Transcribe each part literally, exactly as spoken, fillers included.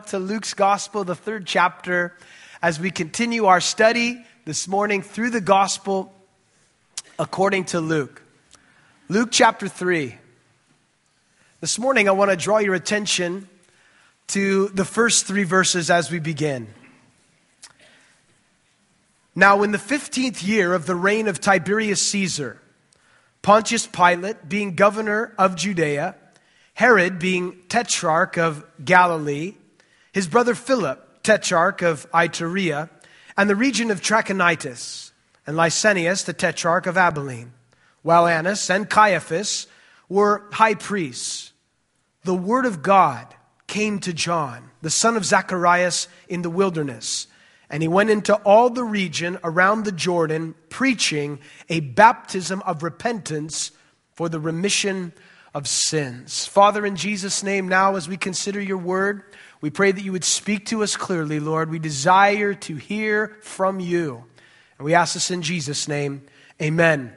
To Luke's Gospel, the third chapter, as we continue our study this morning through the Gospel according to Luke. Luke chapter three. This morning I want to draw your attention to the first three verses as we begin. Now in the fifteenth year of the reign of Tiberius Caesar, Pontius Pilate being governor of Judea, Herod being tetrarch of Galilee, his brother Philip, tetrarch of Iturea, and the region of Trachonitis, and Lysanias, the tetrarch of Abilene, while Annas and Caiaphas were high priests. The word of God came to John, the son of Zacharias, in the wilderness, and he went into all the region around the Jordan, preaching a baptism of repentance for the remission of sins. Father, in Jesus' name, now as we consider your word, we pray that you would speak to us clearly, Lord. We desire to hear from you. And we ask this in Jesus' name. Amen.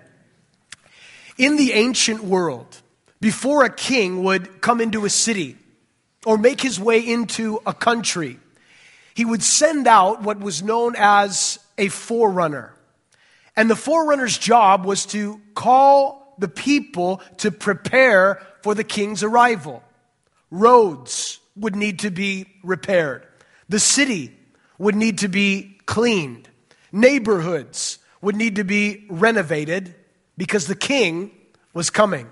In the ancient world, before a king would come into a city or make his way into a country, he would send out what was known as a forerunner. And the forerunner's job was to call the people to prepare for the king's arrival. Roads would need to be repaired. The city would need to be cleaned. Neighborhoods would need to be renovated because the king was coming.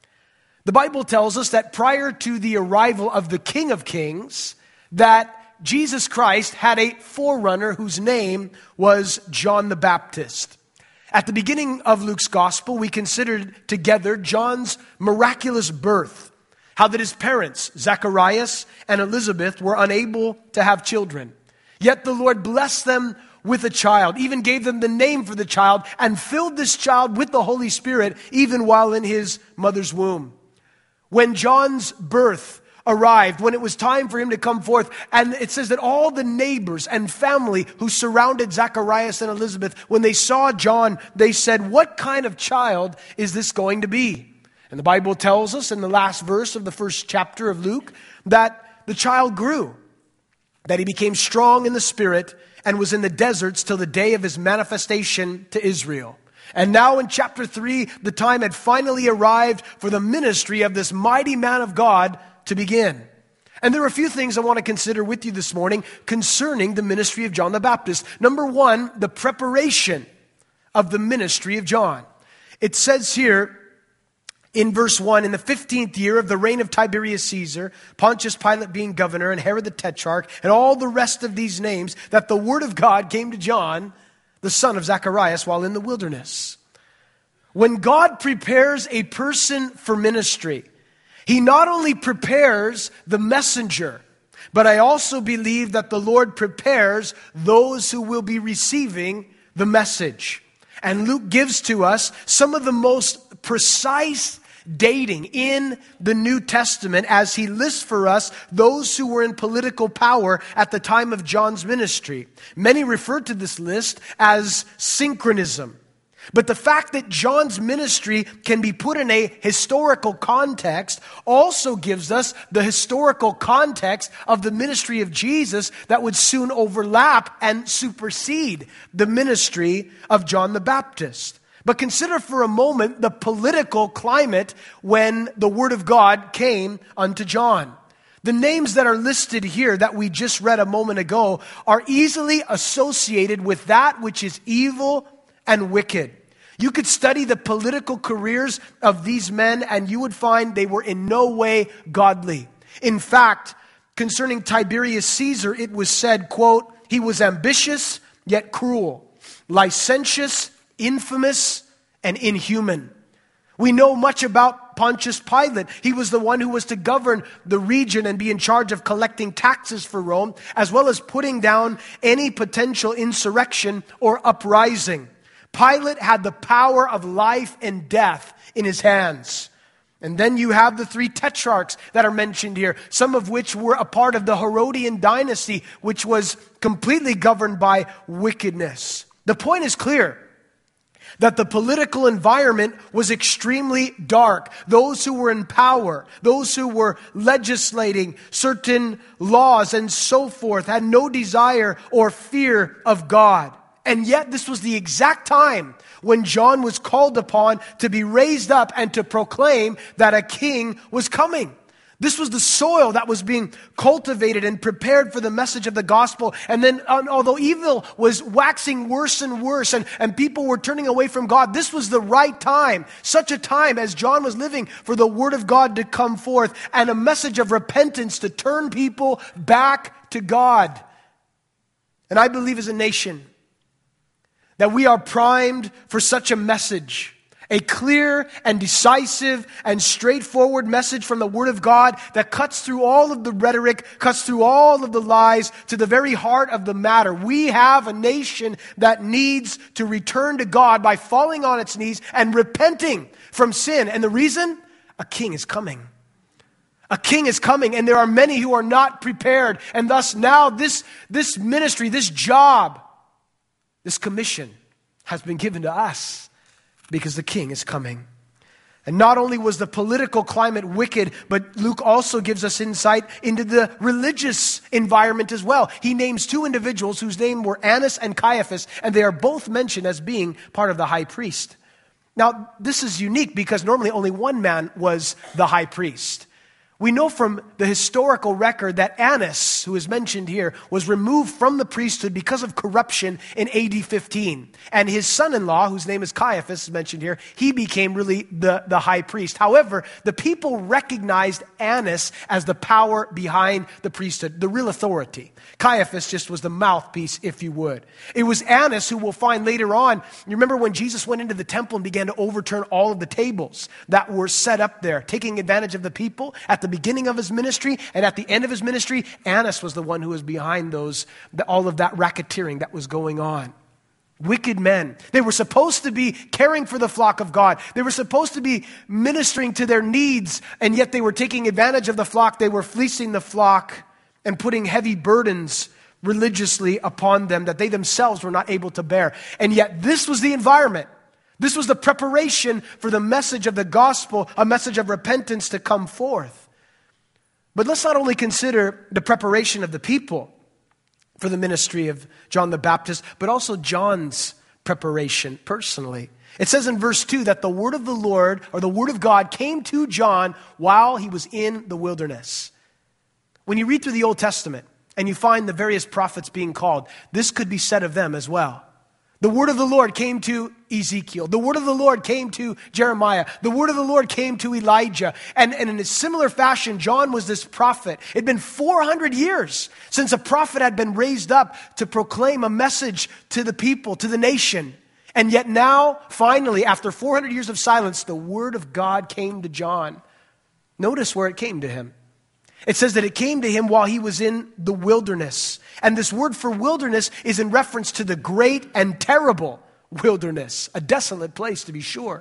The Bible tells us that prior to the arrival of the King of Kings, that Jesus Christ had a forerunner whose name was John the Baptist. At the beginning of Luke's Gospel, we considered together John's miraculous birth. How that his parents, Zacharias and Elizabeth, were unable to have children. Yet the Lord blessed them with a child, even gave them the name for the child, and filled this child with the Holy Spirit, even while in his mother's womb. When John's birth arrived, when it was time for him to come forth, and it says that all the neighbors and family who surrounded Zacharias and Elizabeth, when they saw John, they said, "What kind of child is this going to be?" And the Bible tells us in the last verse of the first chapter of Luke that the child grew, that he became strong in the spirit and was in the deserts till the day of his manifestation to Israel. And now in chapter three, the time had finally arrived for the ministry of this mighty man of God to begin. And there are a few things I want to consider with you this morning concerning the ministry of John the Baptist. Number one, the preparation of the ministry of John. It says here, in verse one, in the fifteenth year of the reign of Tiberius Caesar, Pontius Pilate being governor, and Herod the tetrarch, and all the rest of these names, that the word of God came to John, the son of Zacharias, while in the wilderness. When God prepares a person for ministry, he not only prepares the messenger, but I also believe that the Lord prepares those who will be receiving the message. And Luke gives to us some of the most precise dating in the New Testament as he lists for us those who were in political power at the time of John's ministry. Many refer to this list as synchronism. But the fact that John's ministry can be put in a historical context also gives us the historical context of the ministry of Jesus that would soon overlap and supersede the ministry of John the Baptist. But consider for a moment the political climate when the word of God came unto John. The names that are listed here that we just read a moment ago are easily associated with that which is evil and wicked. You could study the political careers of these men and you would find they were in no way godly. In fact, concerning Tiberius Caesar, it was said, quote, "He was ambitious yet cruel, licentious, infamous, and inhuman." We know much about Pontius Pilate. He was the one who was to govern the region and be in charge of collecting taxes for Rome, as well as putting down any potential insurrection or uprising. Pilate had the power of life and death in his hands. And then you have the three tetrarchs that are mentioned here, some of which were a part of the Herodian dynasty, which was completely governed by wickedness. The point is clear. that the political environment was extremely dark. Those who were in power, those who were legislating certain laws and so forth, had no desire or fear of God. And yet this was the exact time when John was called upon to be raised up and to proclaim that a king was coming. This was the soil that was being cultivated and prepared for the message of the gospel. And then, um, although evil was waxing worse and worse, and, and people were turning away from God, this was the right time, such a time as John was living, for the word of God to come forth and a message of repentance to turn people back to God. And I believe as a nation that we are primed for such a message. A clear and decisive and straightforward message from the Word of God that cuts through all of the rhetoric, cuts through all of the lies to the very heart of the matter. We have a nation that needs to return to God by falling on its knees and repenting from sin. And the reason? A king is coming. A king is coming, and there are many who are not prepared. And thus now this, this ministry, this job, this commission has been given to us. Because the king is coming. And not only was the political climate wicked, but Luke also gives us insight into the religious environment as well. He names two individuals whose names were Annas and Caiaphas, and they are both mentioned as being part of the high priest. Now, this is unique because normally only one man was the high priest. We know from the historical record that Annas, who is mentioned here, was removed from the priesthood because of corruption in A D fifteen. And his son-in-law, whose name is Caiaphas, is mentioned here, he became really the, the high priest. However, the people recognized Annas as the power behind the priesthood, the real authority. Caiaphas just was the mouthpiece, if you would. It was Annas who we'll find later on. You remember when Jesus went into the temple and began to overturn all of the tables that were set up there, taking advantage of the people at the beginning of his ministry and at the end of his ministry? Annas was the one who was behind those, all of that racketeering that was going on. Wicked men. They were supposed to be caring for the flock of God. They were supposed to be ministering to their needs, and yet they were taking advantage of the flock. They were fleecing the flock and putting heavy burdens religiously upon them that they themselves were not able to bear. And yet this was the environment. This was the preparation for the message of the gospel, a message of repentance to come forth. But let's not only consider the preparation of the people for the ministry of John the Baptist, but also John's preparation personally. It says in verse two that the word of the Lord, or the word of God, came to John while he was in the wilderness. When you read through the Old Testament and you find the various prophets being called, this could be said of them as well. The word of the Lord came to Ezekiel. The word of the Lord came to Jeremiah. The word of the Lord came to Elijah. And, and in a similar fashion, John was this prophet. It had been four hundred years since a prophet had been raised up to proclaim a message to the people, to the nation. And yet now, finally, after four hundred years of silence, the word of God came to John. Notice where it came to him. It says that it came to him while he was in the wilderness. And this word for wilderness is in reference to the great and terrible wilderness, a desolate place to be sure.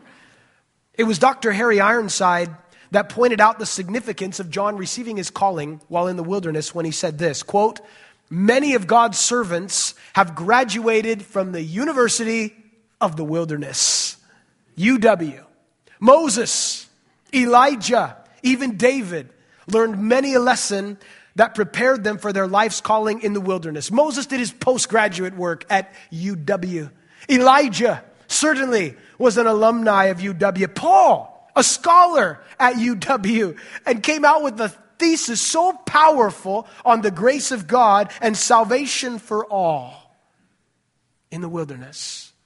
It was Doctor Harry Ironside that pointed out the significance of John receiving his calling while in the wilderness when he said this, quote, "Many of God's servants have graduated from the University of the Wilderness." U W. Moses, Elijah, even David learned many a lesson that prepared them for their life's calling in the wilderness. Moses did his postgraduate work at U W. Elijah certainly was an alumni of U W. Paul, a scholar at U W, and came out with a thesis so powerful on the grace of God and salvation for all in the wilderness.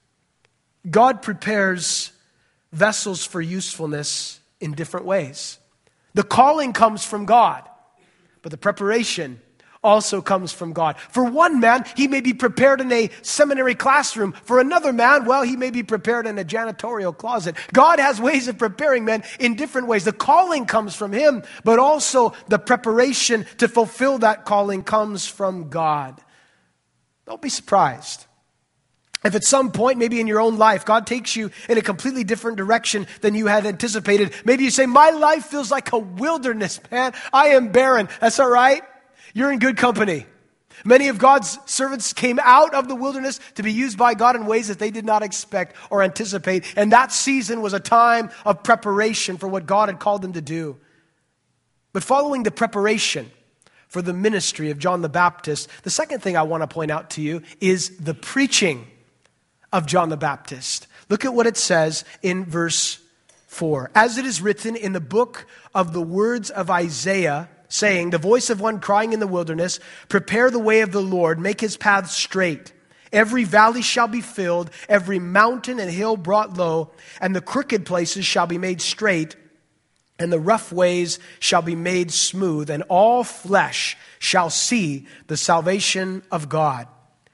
God prepares vessels for usefulness in different ways. The calling comes from God, but the preparation also comes from God. For one man, he may be prepared in a seminary classroom. For another man, well, he may be prepared in a janitorial closet. God has ways of preparing men in different ways. The calling comes from him, but also the preparation to fulfill that calling comes from God. Don't be surprised if at some point, maybe in your own life, God takes you in a completely different direction than you had anticipated. Maybe you say, my life feels like a wilderness, man. I am barren. That's all right. You're in good company. Many of God's servants came out of the wilderness to be used by God in ways that they did not expect or anticipate. And that season was a time of preparation for what God had called them to do. But following the preparation for the ministry of John the Baptist, the second thing I want to point out to you is the preaching of John the Baptist. Look at what it says in verse four. As it is written in the book of the words of Isaiah, saying, the voice of one crying in the wilderness, prepare the way of the Lord, make his paths straight. Every valley shall be filled, every mountain and hill brought low, and the crooked places shall be made straight, and the rough ways shall be made smooth, and all flesh shall see the salvation of God.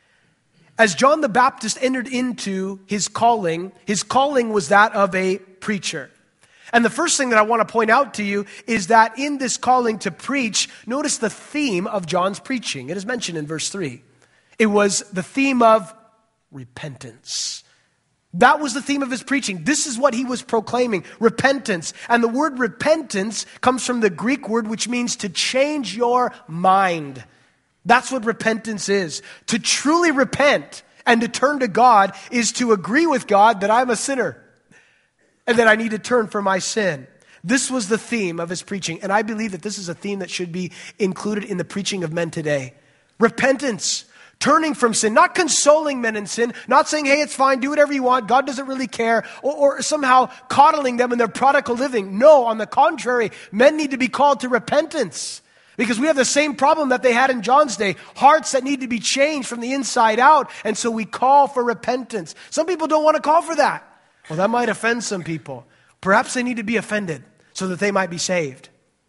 As John the Baptist entered into his calling, his calling was that of a preacher. And the first thing that I want to point out to you is that in this calling to preach, notice the theme of John's preaching. It is mentioned in verse three. It was the theme of repentance. That was the theme of his preaching. This is what he was proclaiming, repentance. And the word repentance comes from the Greek word which means to change your mind. That's what repentance is. To truly repent and to turn to God is to agree with God that I'm a sinner and that I need to turn from my sin. This was the theme of his preaching. And I believe that this is a theme that should be included in the preaching of men today. Repentance. Turning from sin, not consoling men in sin, not saying, hey, it's fine, do whatever you want, God doesn't really care, or, or somehow coddling them in their prodigal living. No, on the contrary, men need to be called to repentance. Because we have the same problem that they had in John's day, hearts that need to be changed from the inside out, and so we call for repentance. Some people don't want to call for that. Well, that might offend some people. Perhaps they need to be offended so that they might be saved.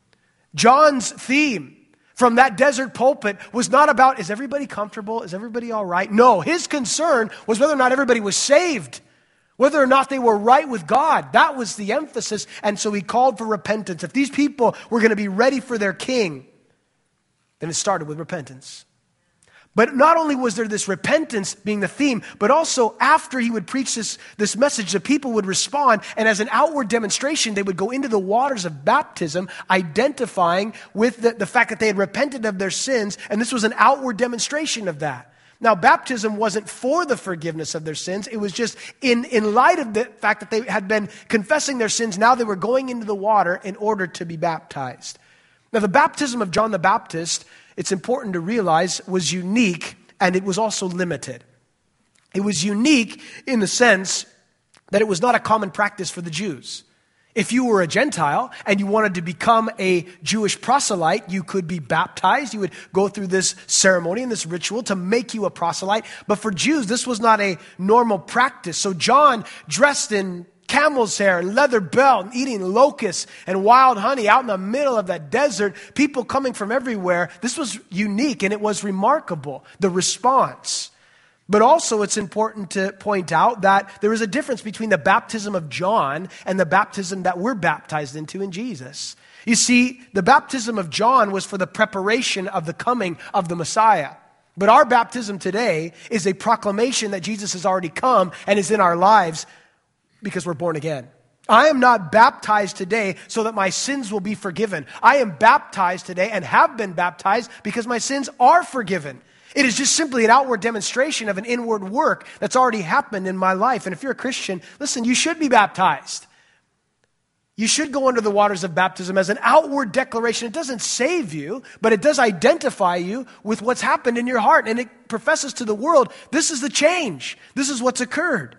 John's theme from that desert pulpit was not about, is everybody comfortable? Is everybody all right? No, his concern was whether or not everybody was saved, whether or not they were right with God. That was the emphasis, and so he called for repentance. If these people were going to be ready for their king, then it started with repentance. But not only was there this repentance being the theme, but also after he would preach this, this message, the people would respond, and as an outward demonstration, they would go into the waters of baptism, identifying with the, the fact that they had repented of their sins, and this was an outward demonstration of that. Now, baptism wasn't for the forgiveness of their sins. It was just in, in light of the fact that they had been confessing their sins, now they were going into the water in order to be baptized. Now, the baptism of John the Baptist, it's important to realize, was unique, and it was also limited. It was unique in the sense that it was not a common practice for the Jews. If you were a Gentile and you wanted to become a Jewish proselyte, you could be baptized. You would go through this ceremony and this ritual to make you a proselyte. But for Jews, this was not a normal practice. So John, dressed in camel's hair and leather belt and eating locusts and wild honey out in the middle of that desert, people coming from everywhere. This was unique and it was remarkable, the response. But also it's important to point out that there is a difference between the baptism of John and the baptism that we're baptized into in Jesus. You see, the baptism of John was for the preparation of the coming of the Messiah. But our baptism today is a proclamation that Jesus has already come and is in our lives because we're born again. I am not baptized today so that my sins will be forgiven. I am baptized today and have been baptized because my sins are forgiven. It is just simply an outward demonstration of an inward work that's already happened in my life. And if you're a Christian, listen, you should be baptized. You should go under the waters of baptism as an outward declaration. It doesn't save you, but it does identify you with what's happened in your heart. And it professes to the world, this is the change. This is what's occurred.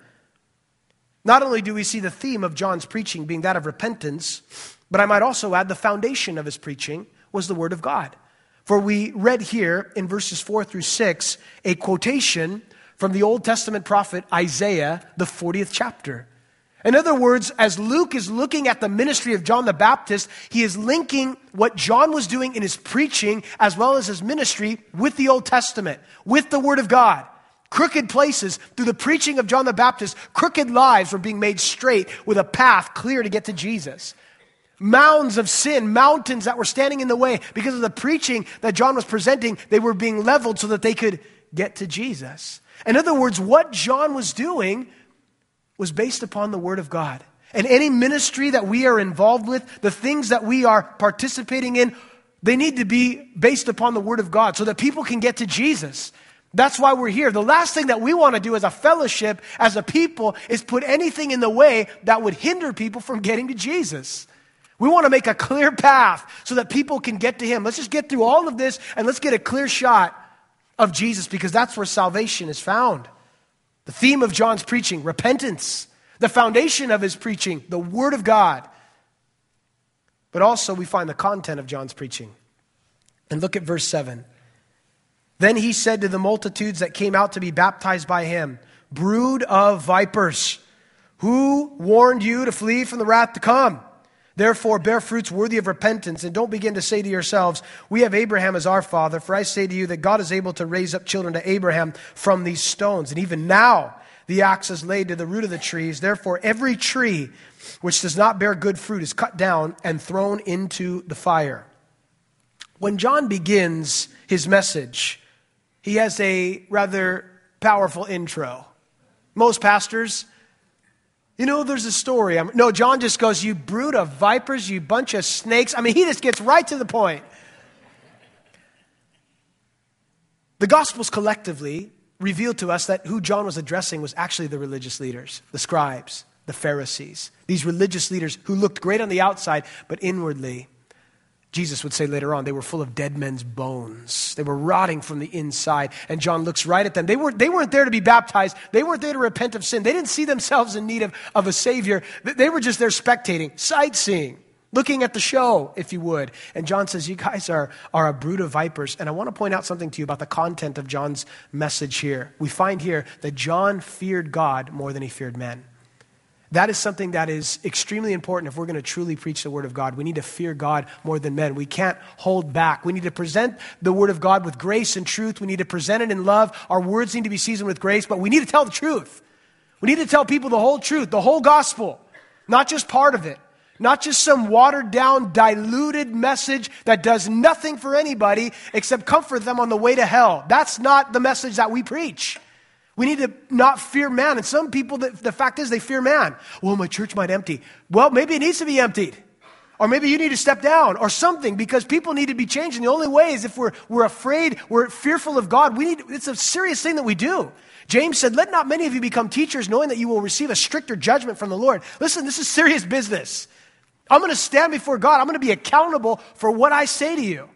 Not only do we see the theme of John's preaching being that of repentance, but I might also add the foundation of his preaching was the Word of God. For we read here in verses four through six a quotation from the Old Testament prophet Isaiah, the fortieth chapter. In other words, as Luke is looking at the ministry of John the Baptist, he is linking what John was doing in his preaching as well as his ministry with the Old Testament, with the Word of God. Crooked places, through the preaching of John the Baptist, crooked lives were being made straight with a path clear to get to Jesus. Mounds of sin, mountains that were standing in the way because of the preaching that John was presenting, they were being leveled so that they could get to Jesus. In other words, what John was doing was based upon the Word of God. And any ministry that we are involved with, the things that we are participating in, They need to be based upon the Word of God so that people can get to Jesus. That's why we're here. The last thing that we want to do as a fellowship, as a people, is put anything in the way that would hinder people from getting to Jesus. We want to make a clear path so that people can get to Him. Let's just get through all of this and let's get a clear shot of Jesus, because that's where salvation is found. The theme of John's preaching, repentance. The foundation of his preaching, the Word of God. But also we find the content of John's preaching. And look at verse seven. Then he said to the multitudes that came out to be baptized by him, brood of vipers, who warned you to flee from the wrath to come? Therefore bear fruits worthy of repentance, and don't begin to say to yourselves, we have Abraham as our father. For I say to you that God is able to raise up children to Abraham from these stones. And even now the axe is laid to the root of the trees. Therefore every tree which does not bear good fruit is cut down and thrown into the fire. When John begins his message, he has a rather powerful intro. Most pastors, you know, there's a story. I'm, no, John just goes, you brood of vipers, you bunch of snakes. I mean, he just gets right to the point. The Gospels collectively revealed to us that who John was addressing was actually the religious leaders, the scribes, the Pharisees. These religious leaders who looked great on the outside, but inwardly, Jesus would say later on, they were full of dead men's bones. They were rotting from the inside. And John looks right at them. They weren't, they weren't there to be baptized. They weren't there to repent of sin. They didn't see themselves in need of, of a Savior. They were just there spectating, sightseeing, looking at the show, if you would. And John says, you guys are, are a brood of vipers. And I want to point out something to you about the content of John's message here. We find here that John feared God more than he feared men. That is something that is extremely important if we're going to truly preach the Word of God. We need to fear God more than men. We can't hold back. We need to present the Word of God with grace and truth. We need to present it in love. Our words need to be seasoned with grace, but we need to tell the truth. We need to tell people the whole truth, the whole gospel, not just part of it, not just some watered down, diluted message that does nothing for anybody except comfort them on the way to hell. That's not the message that we preach. We need to not fear man. And some people, the, the fact is they fear man. Well, my church might empty. Well, maybe it needs to be emptied. Or maybe you need to step down or something, because people need to be changed. And the only way is if we're, we're afraid, we're fearful of God. We need, it's a serious thing that we do. James said, let not many of you become teachers, knowing that you will receive a stricter judgment from the Lord. Listen, this is serious business. I'm going to stand before God. I'm going to be accountable for what I say to you.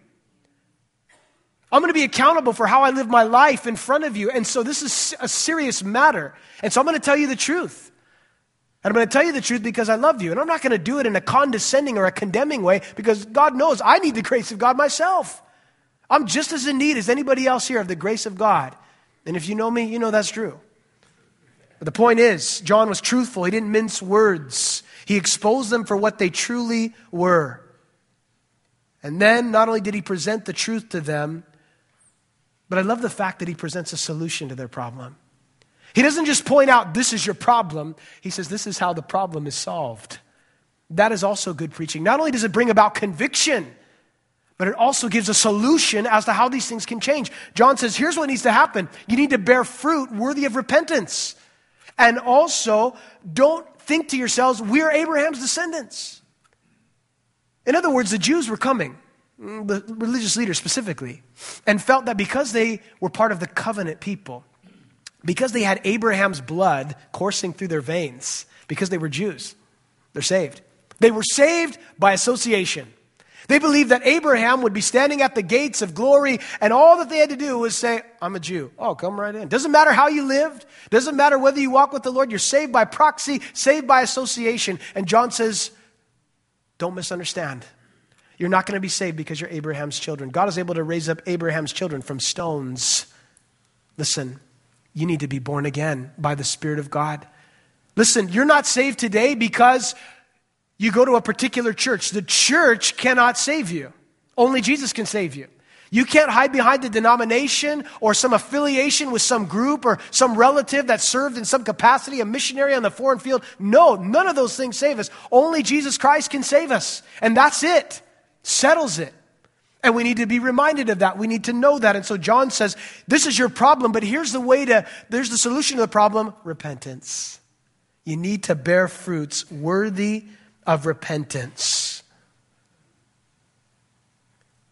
I'm going to be accountable for how I live my life in front of you. And so this is a serious matter. And so I'm going to tell you the truth. And I'm going to tell you the truth because I love you. And I'm not going to do it in a condescending or a condemning way, because God knows I need the grace of God myself. I'm just as in need as anybody else here of the grace of God. And if you know me, you know that's true. But the point is, John was truthful. He didn't mince words. He exposed them for what they truly were. And then not only did he present the truth to them, but I love the fact that he presents a solution to their problem. He doesn't just point out, this is your problem. He says, this is how the problem is solved. That is also good preaching. Not only does it bring about conviction, but it also gives a solution as to how these things can change. John says, here's what needs to happen. You need to bear fruit worthy of repentance. And also, don't think to yourselves, we're Abraham's descendants. In other words, the Jews were coming, the religious leaders specifically, and felt that because they were part of the covenant people, because they had Abraham's blood coursing through their veins, because they were Jews, they're saved. They were saved by association. They believed that Abraham would be standing at the gates of glory, and all that they had to do was say, I'm a Jew. Oh, come right in. Doesn't matter how you lived. Doesn't matter whether you walk with the Lord. You're saved by proxy, saved by association. And John says, don't misunderstand. You're not going to be saved because you're Abraham's children. God is able to raise up Abraham's children from stones. Listen, you need to be born again by the Spirit of God. Listen, you're not saved today because you go to a particular church. The church cannot save you. Only Jesus can save you. You can't hide behind the denomination or some affiliation with some group or some relative that served in some capacity, a missionary on the foreign field. No, none of those things save us. Only Jesus Christ can save us. And that's it. Settles it. And we need to be reminded of that. We need to know that. And so John says, this is your problem, but here's the way to, there's the solution to the problem, repentance. You need to bear fruits worthy of repentance.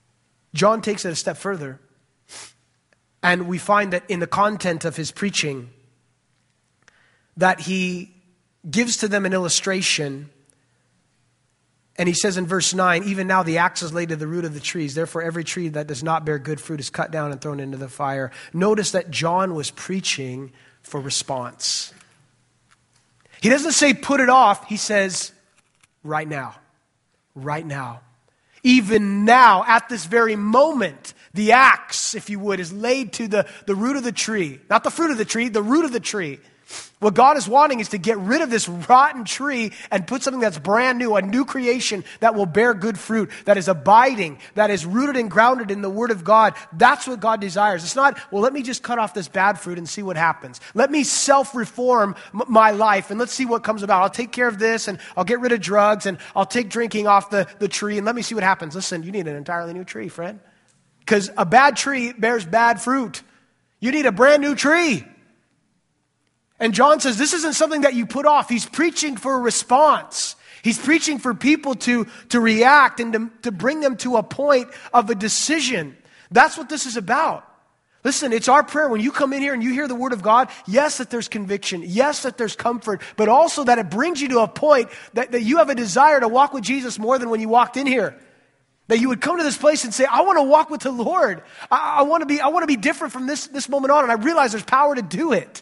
John takes it a step further, and we find that in the content of his preaching, that he gives to them an illustration. And he says in verse nine, even now the axe is laid to the root of the trees. Therefore, every tree that does not bear good fruit is cut down and thrown into the fire. Notice that John was preaching for response. He doesn't say put it off. He says right now. Right now. Even now, at this very moment, the axe, if you would, is laid to the, the root of the tree. Not the fruit of the tree, the root of the tree. What God is wanting is to get rid of this rotten tree and put something that's brand new, a new creation that will bear good fruit, that is abiding, that is rooted and grounded in the Word of God. That's what God desires. It's not, well, let me just cut off this bad fruit and see what happens. Let me self-reform m- my life and let's see what comes about. I'll take care of this and I'll get rid of drugs and I'll take drinking off the, the tree and let me see what happens. Listen, you need an entirely new tree, friend. Because a bad tree bears bad fruit. You need a brand new tree. And John says this isn't something that you put off. He's preaching for a response. He's preaching for people to, to react and to, to bring them to a point of a decision. That's what this is about. Listen, it's our prayer when you come in here and you hear the Word of God, yes, that there's conviction, yes, that there's comfort, but also that it brings you to a point that, that you have a desire to walk with Jesus more than when you walked in here. That you would come to this place and say, I want to walk with the Lord. I, I want to be, I want to be different from this, this moment on, and I realize there's power to do it.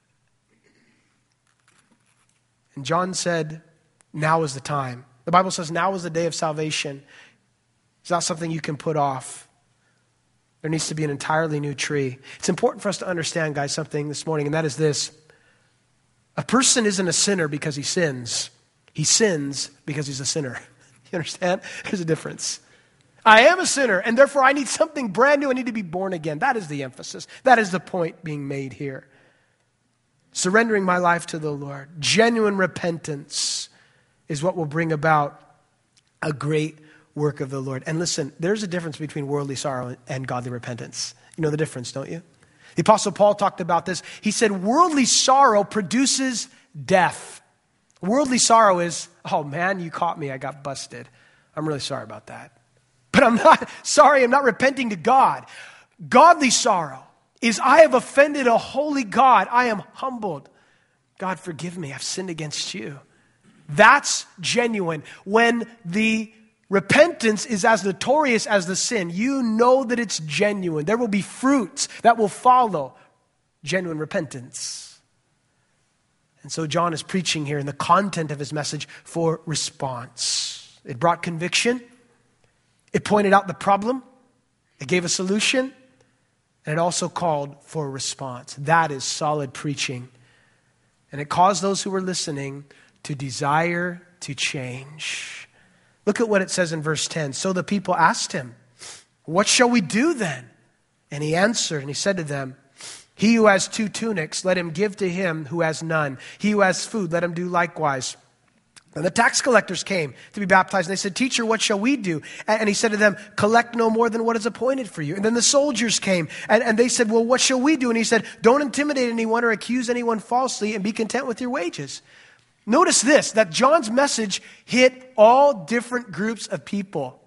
And John said, now is the time. The Bible says now is the day of salvation. It's not something you can put off. There needs to be an entirely new tree. It's important for us to understand, guys, something this morning, and that is this. A person isn't a sinner because he sins. He sins because he's a sinner. You understand? There's a difference. I am a sinner, and therefore I need something brand new. I need to be born again. That is the emphasis. That is the point being made here. Surrendering my life to the Lord. Genuine repentance is what will bring about a great work of the Lord. And listen, there's a difference between worldly sorrow and godly repentance. You know the difference, don't you? The Apostle Paul talked about this. He said, worldly sorrow produces death. Worldly sorrow is, oh man, you caught me, I got busted. I'm really sorry about that. But I'm not sorry, I'm not repenting to God. Godly sorrow is I have offended a holy God. I am humbled. God, forgive me. I've sinned against you. That's genuine. When the repentance is as notorious as the sin, you know that it's genuine. There will be fruits that will follow genuine repentance. And so John is preaching here in the content of his message for response. It brought conviction. It pointed out the problem. It gave a solution. And it also called for a response. That is solid preaching. And it caused those who were listening to desire to change. Look at what it says in verse ten. So the people asked him, what shall we do then? And he answered and he said to them, he who has two tunics, let him give to him who has none. He who has food, let him do likewise. And the tax collectors came to be baptized. And they said, teacher, what shall we do? And he said to them, collect no more than what is appointed for you. And then the soldiers came and, and they said, well, what shall we do? And he said, don't intimidate anyone or accuse anyone falsely and be content with your wages. Notice this, that John's message hit all different groups of people.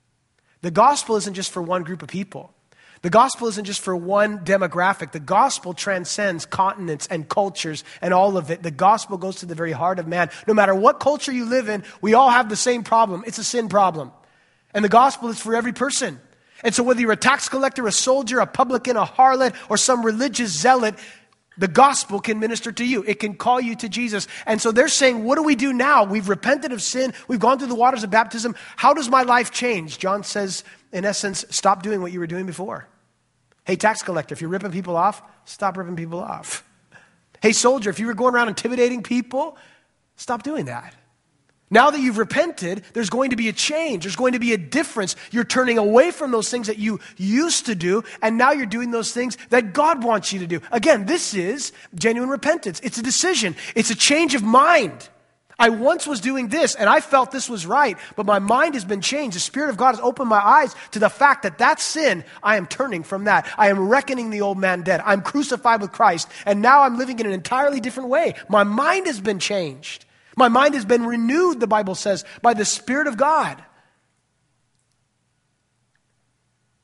The gospel isn't just for one group of people. The gospel isn't just for one demographic. The gospel transcends continents and cultures and all of it. The gospel goes to the very heart of man. No matter what culture you live in, we all have the same problem. It's a sin problem. And the gospel is for every person. And so whether you're a tax collector, a soldier, a publican, a harlot, or some religious zealot, the gospel can minister to you. It can call you to Jesus. And so they're saying, what do we do now? We've repented of sin. We've gone through the waters of baptism. How does my life change? John says, in essence, stop doing what you were doing before. Hey, tax collector, if you're ripping people off, stop ripping people off. Hey, soldier, if you were going around intimidating people, stop doing that. Now that you've repented, there's going to be a change. There's going to be a difference. You're turning away from those things that you used to do, and now you're doing those things that God wants you to do. Again, this is genuine repentance. It's a decision. It's a change of mind. I once was doing this, and I felt this was right, but my mind has been changed. The Spirit of God has opened my eyes to the fact that that sin, I am turning from that. I am reckoning the old man dead. I'm crucified with Christ, and now I'm living in an entirely different way. My mind has been changed. My mind has been renewed, the Bible says, by the Spirit of God.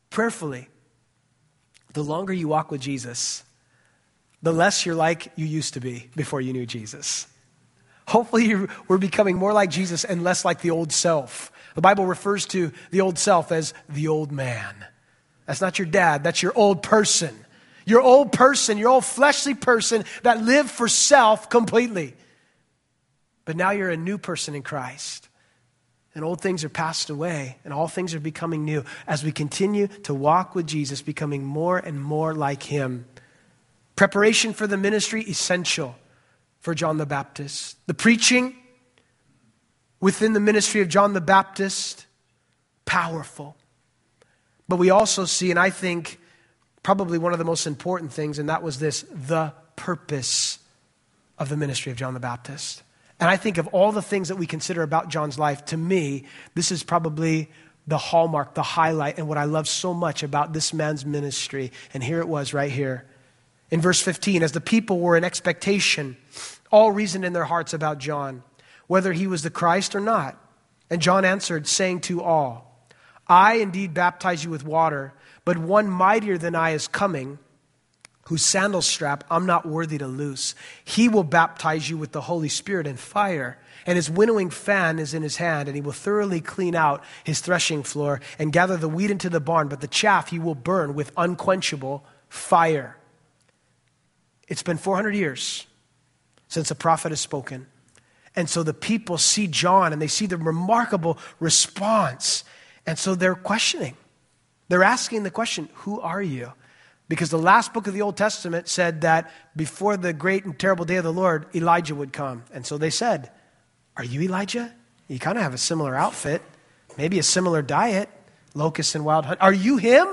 prayerfully, the longer you walk with Jesus, the less you're like you used to be before you knew Jesus. Hopefully you're, we're becoming more like Jesus and less like the old self. The Bible refers to the old self as the old man. That's not your dad, that's your old person. Your old person, your old fleshly person that lived for self completely. But now you're a new person in Christ. And old things are passed away, and all things are becoming new as we continue to walk with Jesus, becoming more and more like him. Preparation for the ministry, essential for John the Baptist. The preaching within the ministry of John the Baptist, powerful. But we also see, and I think probably one of the most important things, and that was this, the purpose of the ministry of John the Baptist. And I think of all the things that we consider about John's life, to me, this is probably the hallmark, the highlight, and what I love so much about this man's ministry. And here it was right here. In verse fifteen, as the people were in expectation, all reasoned in their hearts about John, whether he was the Christ or not. And John answered, saying to all, I indeed baptize you with water, but one mightier than I is coming, whose sandal strap I'm not worthy to loose. He will baptize you with the Holy Spirit and fire, and his winnowing fan is in his hand, and he will thoroughly clean out his threshing floor and gather the wheat into the barn, but the chaff he will burn with unquenchable fire. It's been four hundred years since a prophet has spoken. And so the people see John and they see the remarkable response. And so they're questioning. They're asking the question, who are you? Because the last book of the Old Testament said that before the great and terrible day of the Lord, Elijah would come. And so they said, are you Elijah? You kind of have a similar outfit, maybe a similar diet, locusts and wild honey. Are you him?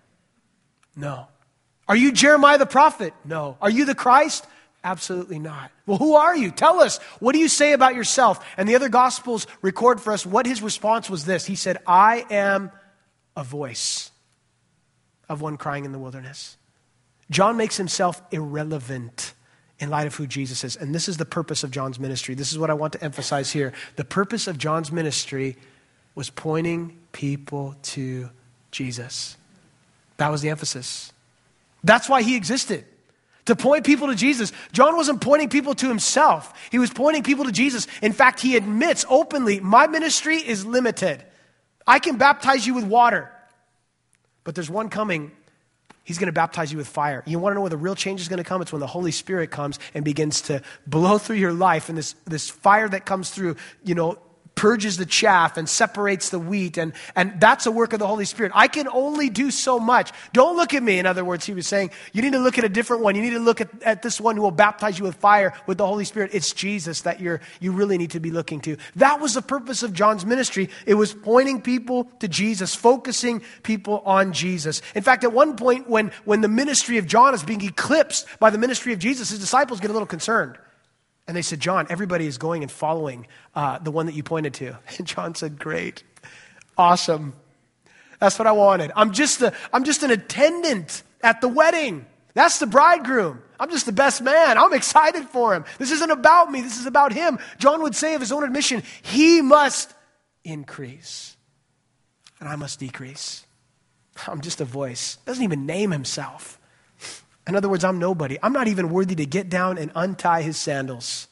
No. Are you Jeremiah the prophet? No. Are you the Christ? Absolutely not. Well, who are you? Tell us. What do you say about yourself? And the other Gospels record for us what his response was this. He said, I am a voice of one crying in the wilderness. John makes himself irrelevant in light of who Jesus is. And this is the purpose of John's ministry. This is what I want to emphasize here. The purpose of John's ministry was pointing people to Jesus. That was the emphasis. That's why he existed. To point people to Jesus. John wasn't pointing people to himself. He was pointing people to Jesus. In fact, he admits openly, my ministry is limited. I can baptize you with water. But there's one coming. He's going to baptize you with fire. You want to know where the real change is going to come? It's when the Holy Spirit comes and begins to blow through your life. And this, this fire that comes through, you know, purges the chaff and separates the wheat. And, and that's a work of the Holy Spirit. I can only do so much. Don't look at me. In other words, he was saying, you need to look at a different one. You need to look at, at this one who will baptize you with fire, with the Holy Spirit. It's Jesus that you're, you really need to be looking to. That was the purpose of John's ministry. It was pointing people to Jesus, focusing people on Jesus. In fact, at one point when, when the ministry of John is being eclipsed by the ministry of Jesus, his disciples get a little concerned. And they said, John, everybody is going and following uh, the one that you pointed to. And John said, great, awesome. That's what I wanted. I'm just a, I'm just an attendant at the wedding. That's the bridegroom. I'm just the best man. I'm excited for him. This isn't about me. This is about him. John would say of his own admission, he must increase and I must decrease. I'm just a voice. Doesn't even name himself. In other words, I'm nobody. I'm not even worthy to get down and untie his sandals.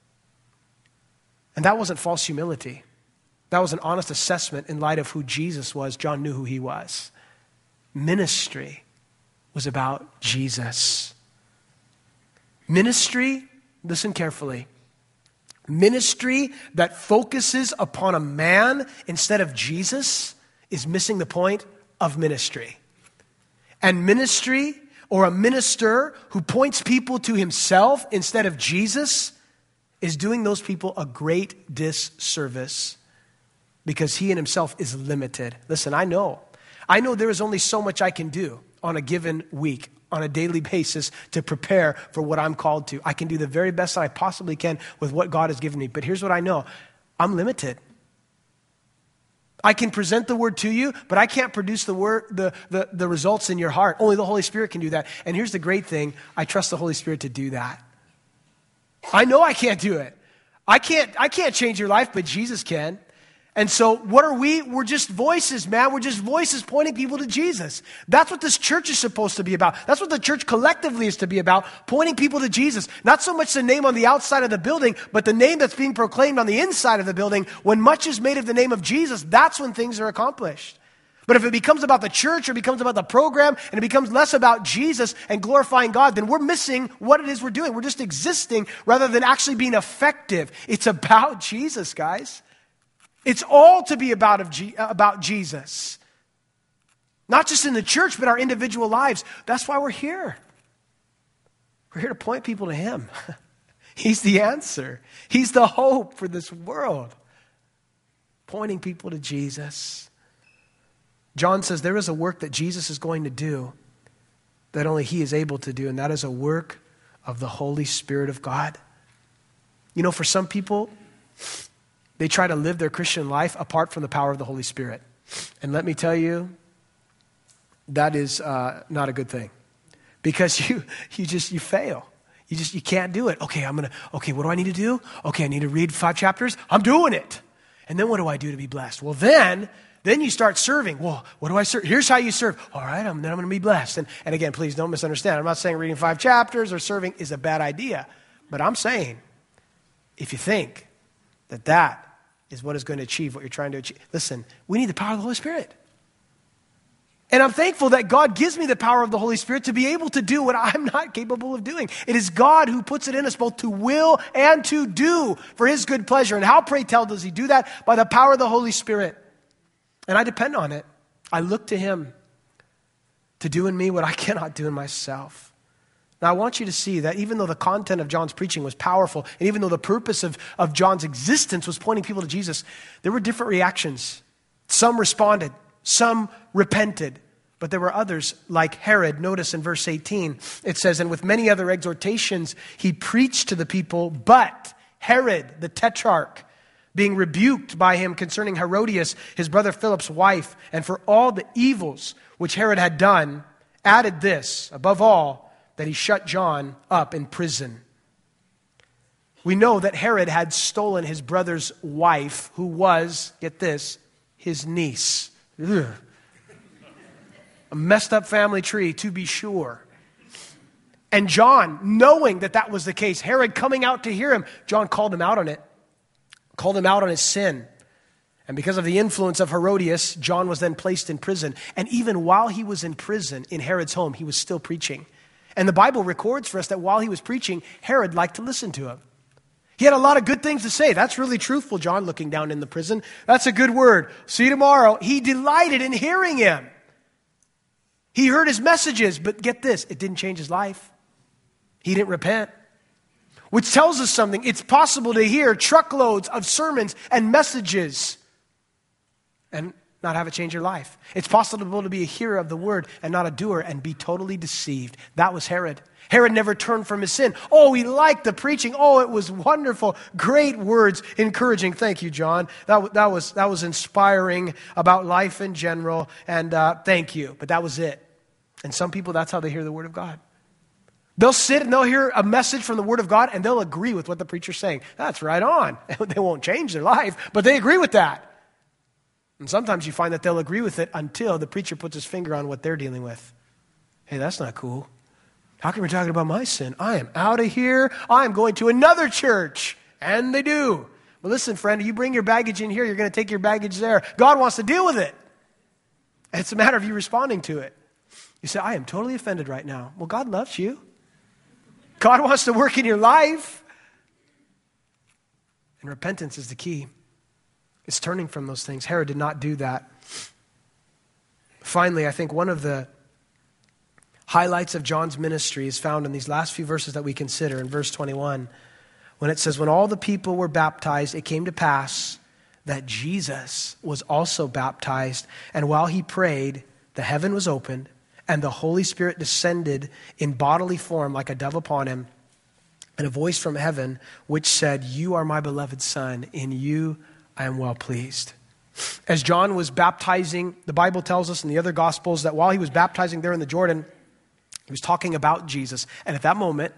And that wasn't false humility. That was an honest assessment in light of who Jesus was. John knew who he was. Ministry was about Jesus. Ministry, listen carefully. Ministry that focuses upon a man instead of Jesus is missing the point of ministry. And ministry, or a minister who points people to himself instead of Jesus, is doing those people a great disservice because he in himself is limited. Listen, I know. I know there is only so much I can do on a given week, on a daily basis to prepare for what I'm called to. I can do the very best that I possibly can with what God has given me. But here's what I know. I'm limited. I can present the word to you, but I can't produce the word, the, the, the results in your heart. Only the Holy Spirit can do that. And here's the great thing. I trust the Holy Spirit to do that. I know I can't do it. I can't, I can't change your life, but Jesus can. And so what are we? We're just voices, man. We're just voices pointing people to Jesus. That's what this church is supposed to be about. That's what the church collectively is to be about, pointing people to Jesus. Not so much the name on the outside of the building, but the name that's being proclaimed on the inside of the building. When much is made of the name of Jesus, that's when things are accomplished. But if it becomes about the church or it becomes about the program and it becomes less about Jesus and glorifying God, then we're missing what it is we're doing. We're just existing rather than actually being effective. It's about Jesus, guys. It's all to be about, of G- about Jesus. Not just in the church, but our individual lives. That's why we're here. We're here to point people to Him. He's the answer. He's the hope for this world. Pointing people to Jesus. John says there is a work that Jesus is going to do that only He is able to do, and that is a work of the Holy Spirit of God. You know, for some people, they try to live their Christian life apart from the power of the Holy Spirit. And let me tell you, that is uh, not a good thing. Because you you just, you fail. You just, you can't do it. Okay, I'm going to, okay, what do I need to do? Okay, I need to read five chapters. I'm doing it. And then what do I do to be blessed? Well, then, then you start serving. Well, what do I serve? Here's how you serve. All right, I'm, then I'm going to be blessed. And, and again, please don't misunderstand. I'm not saying reading five chapters or serving is a bad idea. But I'm saying, if you think that that is what is going to achieve what you're trying to achieve. Listen, we need the power of the Holy Spirit. And I'm thankful that God gives me the power of the Holy Spirit to be able to do what I'm not capable of doing. It is God who puts it in us both to will and to do for His good pleasure. And how, pray tell, does He do that? By the power of the Holy Spirit. And I depend on it. I look to Him to do in me what I cannot do in myself. Now, I want you to see that even though the content of John's preaching was powerful, and even though the purpose of, of John's existence was pointing people to Jesus, there were different reactions. Some responded, some repented, but there were others like Herod. Notice in verse eighteen, it says, and with many other exhortations, he preached to the people, but Herod, the tetrarch, being rebuked by him concerning Herodias, his brother Philip's wife, and for all the evils which Herod had done, added this, above all, that he shut John up in prison. We know that Herod had stolen his brother's wife, who was, get this, his niece. Ugh. A messed up family tree, to be sure. And John, knowing that that was the case, Herod coming out to hear him, John called him out on it, called him out on his sin. And because of the influence of Herodias, John was then placed in prison. And even while he was in prison in Herod's home, he was still preaching. And the Bible records for us that while he was preaching, Herod liked to listen to him. He had a lot of good things to say. That's really truthful, John, looking down in the prison. That's a good word. See you tomorrow. He delighted in hearing him. He heard his messages, but get this, it didn't change his life. He didn't repent. Which tells us something. It's possible to hear truckloads of sermons and messages and not have it change your life. It's possible to be a hearer of the word and not a doer and be totally deceived. That was Herod. Herod never turned from his sin. Oh, he liked the preaching. Oh, it was wonderful. Great words, encouraging. Thank you, John. That, that, was, that was inspiring about life in general. And uh, thank you. But that was it. And some people, that's how they hear the word of God. They'll sit and they'll hear a message from the word of God and they'll agree with what the preacher's saying. That's right on. They won't change their life, but they agree with that. And sometimes you find that they'll agree with it until the preacher puts his finger on what they're dealing with. Hey, that's not cool. How come you're talking about my sin? I am out of here. I am going to another church. And they do. Well, listen, friend, you bring your baggage in here, you're going to take your baggage there. God wants to deal with it. It's a matter of you responding to it. You say, I am totally offended right now. Well, God loves you. God wants to work in your life. And repentance is the key. It's turning from those things. Herod did not do that. Finally, I think one of the highlights of John's ministry is found in these last few verses that we consider in verse twenty-one, when it says, when all the people were baptized, it came to pass that Jesus was also baptized. And while he prayed, the heaven was opened, and the Holy Spirit descended in bodily form like a dove upon him. And a voice from heaven which said, you are my beloved Son, in you I am well pleased. As John was baptizing, the Bible tells us in the other Gospels that while he was baptizing there in the Jordan, he was talking about Jesus. And at that moment,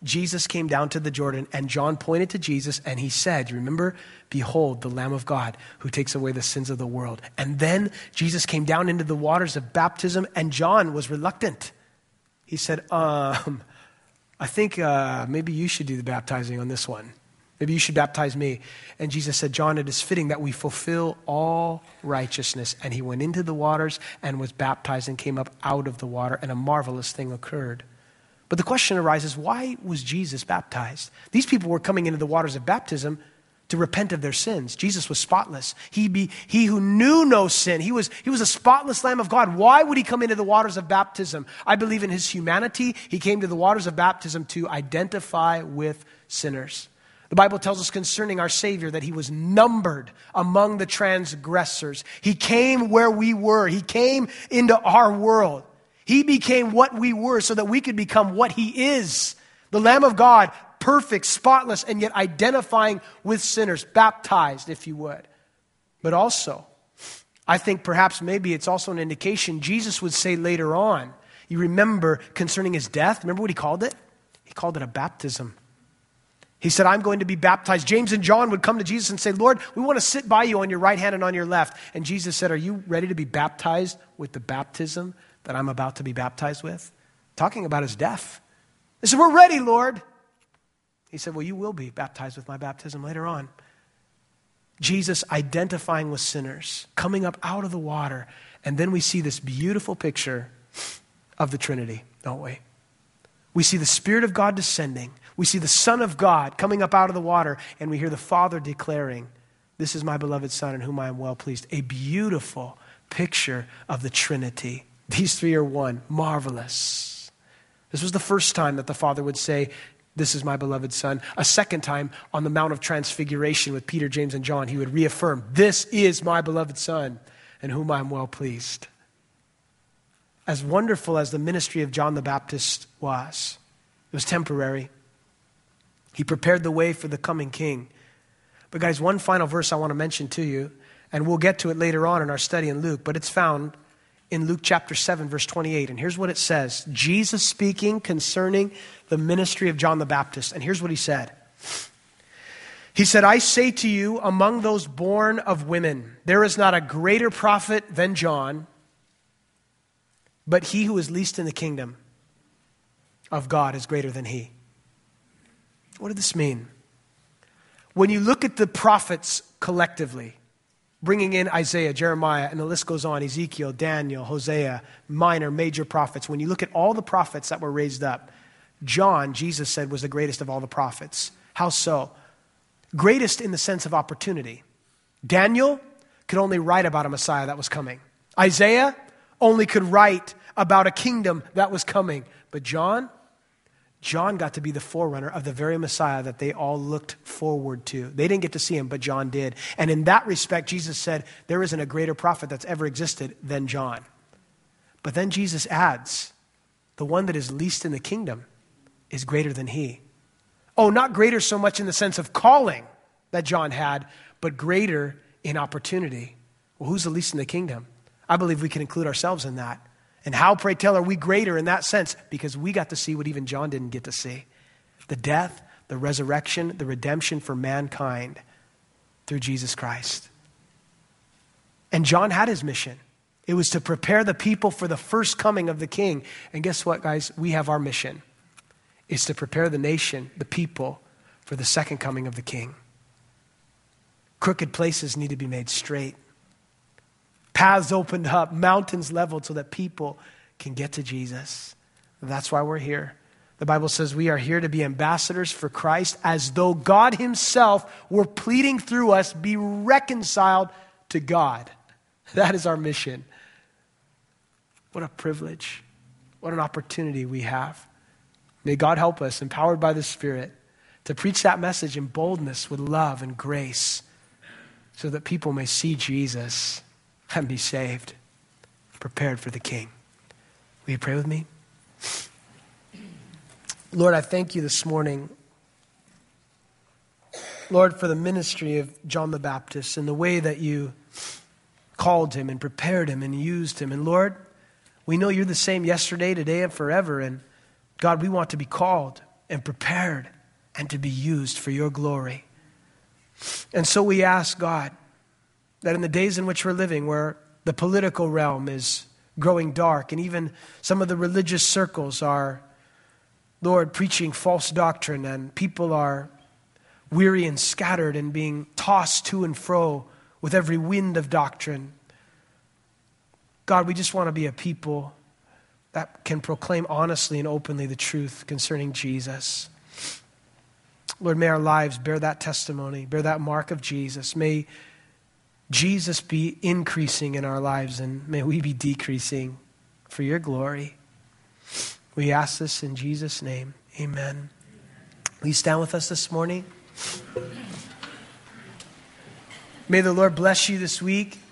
Jesus came down to the Jordan, and John pointed to Jesus, and he said, you remember, behold, the Lamb of God who takes away the sins of the world. And then Jesus came down into the waters of baptism, and John was reluctant. He said, um, I think uh, maybe you should do the baptizing on this one. Maybe you should baptize me. And Jesus said, John, it is fitting that we fulfill all righteousness. And he went into the waters and was baptized and came up out of the water, and a marvelous thing occurred. But the question arises, why was Jesus baptized? These people were coming into the waters of baptism to repent of their sins. Jesus was spotless. He be he who knew no sin. He was, he was a spotless Lamb of God. Why would he come into the waters of baptism? I believe in his humanity. He came to the waters of baptism to identify with sinners. The Bible tells us concerning our Savior that he was numbered among the transgressors. He came where we were. He came into our world. He became what we were so that we could become what he is. The Lamb of God, perfect, spotless, and yet identifying with sinners, baptized, if you would. But also, I think perhaps maybe it's also an indication Jesus would say later on, you remember concerning his death, remember what he called it? He called it a baptism. He said, I'm going to be baptized. James and John would come to Jesus and say, Lord, we want to sit by you on your right hand and on your left. And Jesus said, are you ready to be baptized with the baptism that I'm about to be baptized with? Talking about his death. They said, we're ready, Lord. He said, well, you will be baptized with my baptism later on. Jesus identifying with sinners, coming up out of the water. And then we see this beautiful picture of the Trinity, don't we? We see the Spirit of God descending. We see the Son of God coming up out of the water. And we hear the Father declaring, this is my beloved Son in whom I am well pleased. A beautiful picture of the Trinity. These three are one. Marvelous. This was the first time that the Father would say, this is my beloved Son. A second time on the Mount of Transfiguration with Peter, James, and John, he would reaffirm, this is my beloved Son in whom I am well pleased. As wonderful as the ministry of John the Baptist was, it was temporary. He prepared the way for the coming King. But guys, one final verse I want to mention to you, and we'll get to it later on in our study in Luke, but it's found in Luke chapter seven, verse twenty-eight. And here's what it says. Jesus speaking concerning the ministry of John the Baptist. And here's what he said. He said, I say to you, among those born of women, there is not a greater prophet than John, but he who is least in the kingdom of God is greater than he. What did this mean? When you look at the prophets collectively, bringing in Isaiah, Jeremiah, and the list goes on, Ezekiel, Daniel, Hosea, minor, major prophets. When you look at all the prophets that were raised up, John, Jesus said, was the greatest of all the prophets. How so? Greatest in the sense of opportunity. Daniel could only write about a Messiah that was coming. Isaiah only could write about a kingdom that was coming. But John, John got to be the forerunner of the very Messiah that they all looked forward to. They didn't get to see him, but John did. And in that respect, Jesus said, there isn't a greater prophet that's ever existed than John. But then Jesus adds, the one that is least in the kingdom is greater than he. Oh, not greater so much in the sense of calling that John had, but greater in opportunity. Well, who's the least in the kingdom? I believe we can include ourselves in that. And how, pray tell, are we greater in that sense? Because we got to see what even John didn't get to see. The death, the resurrection, the redemption for mankind through Jesus Christ. And John had his mission. It was to prepare the people for the first coming of the King. And guess what, guys? We have our mission. It's to prepare the nation, the people, for the second coming of the King. Crooked places need to be made straight. Paths opened up, mountains leveled so that people can get to Jesus. That's why we're here. The Bible says we are here to be ambassadors for Christ as though God himself were pleading through us, be reconciled to God. That is our mission. What a privilege. What an opportunity we have. May God help us, empowered by the Spirit, to preach that message in boldness with love and grace so that people may see Jesus and be saved, prepared for the King. Will you pray with me? Lord, I thank you this morning, Lord, for the ministry of John the Baptist and the way that you called him and prepared him and used him. And Lord, we know you're the same yesterday, today, and forever. And God, we want to be called. and prepared and to be used for your glory. And so we ask, God, that in the days in which we're living, where the political realm is growing dark, and even some of the religious circles are, Lord, preaching false doctrine, and people are weary and scattered and being tossed to and fro with every wind of doctrine. God, we just want to be a people that can proclaim honestly and openly the truth concerning Jesus. Lord, may our lives bear that testimony, bear that mark of Jesus. May Jesus be increasing in our lives, and may we be decreasing for your glory. We ask this in Jesus' name. Amen. Will you stand with us this morning? May the Lord bless you this week.